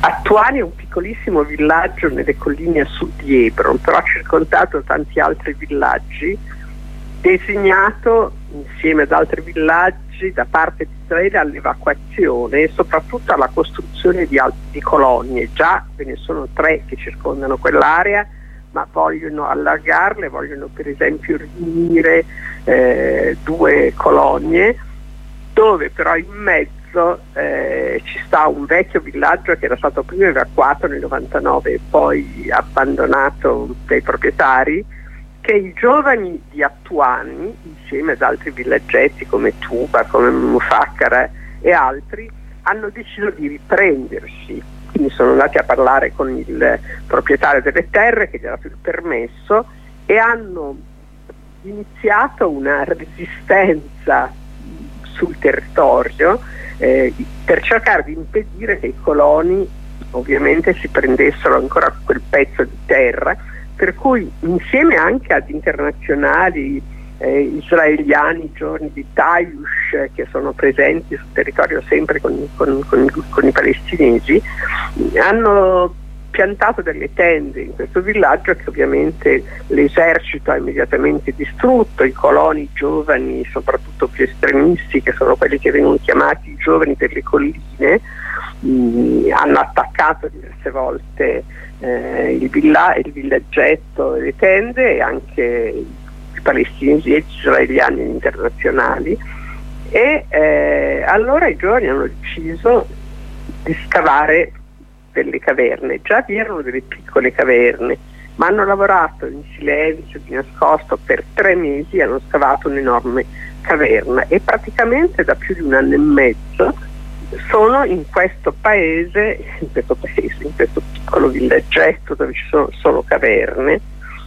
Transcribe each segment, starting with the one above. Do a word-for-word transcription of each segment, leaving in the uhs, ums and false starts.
Attuani è un piccolissimo villaggio nelle colline a sud di Hebron, però circondato da tanti altri villaggi, designato insieme ad altri villaggi da parte di Israele all'evacuazione e soprattutto alla costruzione di, al- di colonie. Già ve ne sono tre che circondano quell'area, ma vogliono allargarle, vogliono per esempio riunire eh, due colonie, dove però in mezzo eh, ci sta un vecchio villaggio che era stato prima evacuato nel novantanove e poi abbandonato dai proprietari, che i giovani di Attuani, insieme ad altri villaggetti come Tuba, come Mufakkara e altri, hanno deciso di riprendersi. Quindi sono andati a parlare con il proprietario delle terre che gli ha dato il permesso e hanno iniziato una resistenza sul territorio eh, per cercare di impedire che i coloni ovviamente si prendessero ancora quel pezzo di terra, per cui insieme anche ad internazionali eh, israeliani, giorni di Tayush, eh, che sono presenti sul territorio sempre con, con, con, con i palestinesi, hanno piantato delle tende in questo villaggio che ovviamente l'esercito ha immediatamente distrutto. I coloni giovani, soprattutto più estremisti, che sono quelli che vengono chiamati i giovani delle colline, mh, hanno attaccato diverse volte eh, il, villa- il villaggetto e le tende, e anche i palestinesi e gli israeliani internazionali, e eh, allora i giovani hanno deciso di scavare delle caverne. Già vi erano delle piccole caverne, ma hanno lavorato in silenzio, di nascosto, per tre mesi, hanno scavato un'enorme caverna e praticamente da più di un anno e mezzo sono in questo paese, in questo paese, in questo piccolo villaggetto dove ci sono solo caverne,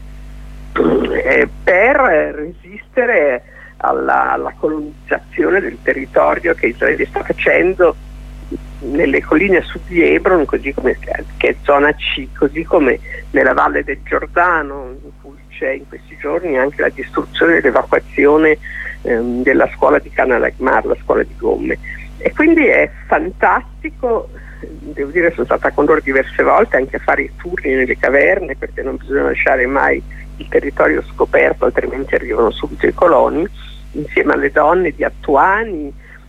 eh, per resistere alla, alla colonizzazione del territorio che Israele sta facendo nelle colline a sud di Hebron, così come, che è zona C, così come nella valle del Giordano, in cui c'è in questi giorni anche la distruzione e l'evacuazione ehm, della scuola di Can al-Ahmar, la scuola di gomme. E quindi è fantastico, devo dire, sono stata con loro diverse volte anche a fare i turni nelle caverne, perché non bisogna lasciare mai il territorio scoperto, altrimenti arrivano subito i coloni, insieme alle donne di Attuani,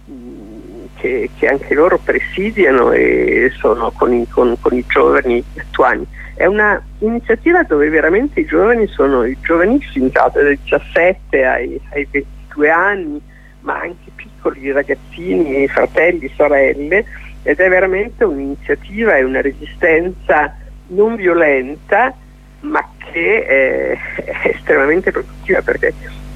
Che, che anche loro presidiano e sono con i, con, con i giovani attuali. È una iniziativa dove veramente i giovani sono i giovanissimi, dai diciassette ai, ai ventidue anni, ma anche piccoli ragazzini, fratelli, sorelle, ed è veramente un'iniziativa e una resistenza non violenta, ma che è, è estremamente produttiva, perché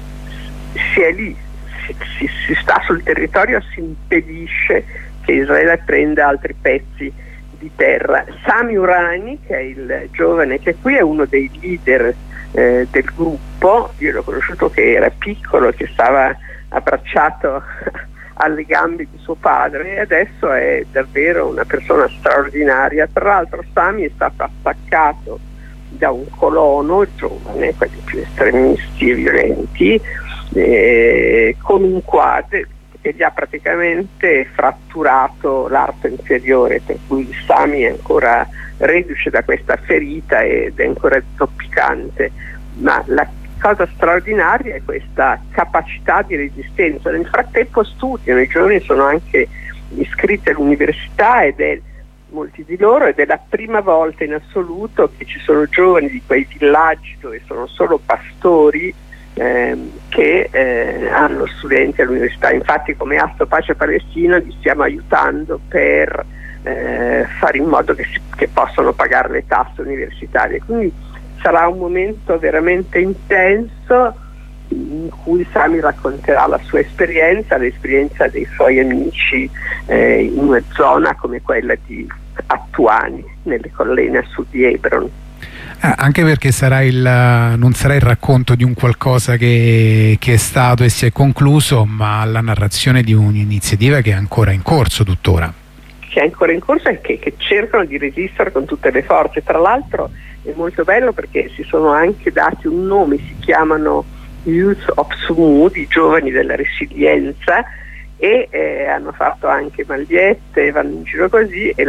si è lì, Si, si sta sul territorio, si impedisce che Israele prenda altri pezzi di terra. Sami Urani, che è il giovane che qui è uno dei leader eh, del gruppo, io l'ho conosciuto che era piccolo, che stava abbracciato alle gambe di suo padre, e adesso è davvero una persona straordinaria. Tra l'altro Sami è stato attaccato da un colono giovane, quelli più estremisti e violenti, Eh, con un quadro che gli ha praticamente fratturato l'arto inferiore, per cui Sami è ancora reduce da questa ferita ed è ancora zoppicante. Ma la cosa straordinaria è questa capacità di resistenza. Nel frattempo studiano, i giovani sono anche iscritti all'università, ed è molti di loro, ed è la prima volta in assoluto che ci sono giovani di quei villaggi dove sono solo pastori Ehm, che eh, hanno studenti all'università. Infatti, come Asto Pace Palestina li stiamo aiutando per eh, fare in modo che, si, che possano pagare le tasse universitarie. Quindi sarà un momento veramente intenso in cui Sami racconterà la sua esperienza, l'esperienza dei suoi amici eh, in una zona come quella di Attuani, nelle colline a sud di Hebron. Ah, anche perché sarà il, non sarà il racconto di un qualcosa che, che è stato e si è concluso, ma la narrazione di un'iniziativa che è ancora in corso tuttora. Che è ancora in corso e che, che cercano di resistere con tutte le forze. Tra l'altro è molto bello perché si sono anche dati un nome, si chiamano Youth of Sumud, i giovani della resilienza, e eh, hanno fatto anche magliette, vanno in giro così, e la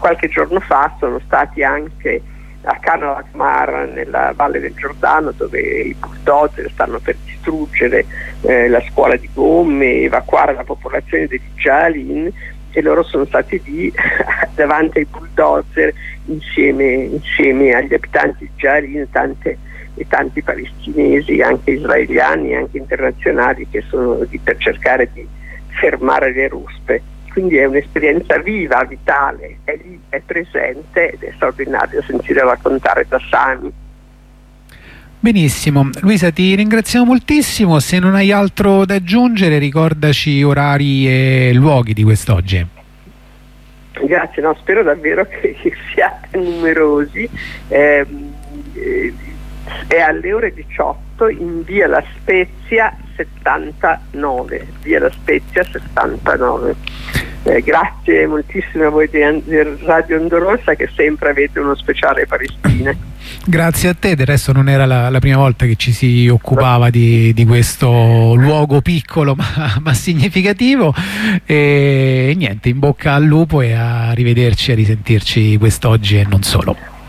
qualche giorno fa sono stati anche a Khan al-Ahmar, nella Valle del Giordano, dove i bulldozer stanno per distruggere eh, la scuola di gomme, evacuare la popolazione degli Jalalin, e loro sono stati lì davanti ai bulldozer insieme, insieme agli abitanti di Jalalin, tante e tanti palestinesi, anche israeliani, anche internazionali, che sono lì per cercare di fermare le ruspe. Quindi è un'esperienza viva, vitale, è lì, è presente, ed è straordinario sentire raccontare da Sami. Benissimo, Luisa, ti ringraziamo moltissimo. Se non hai altro da aggiungere, ricordaci orari e luoghi di quest'oggi. Grazie, no, spero davvero che, che siate numerosi. Eh, eh, è alle ore diciotto in via La Spezia settantanove, via La Spezia settantanove. Eh, grazie moltissimo a voi di Radio Onda Rossa, che sempre avete uno speciale Palestina. Grazie a te, del resto non era la, la prima volta che ci si occupava di, di questo luogo piccolo ma, ma significativo, e niente, in bocca al lupo e a rivederci, a risentirci quest'oggi e non solo.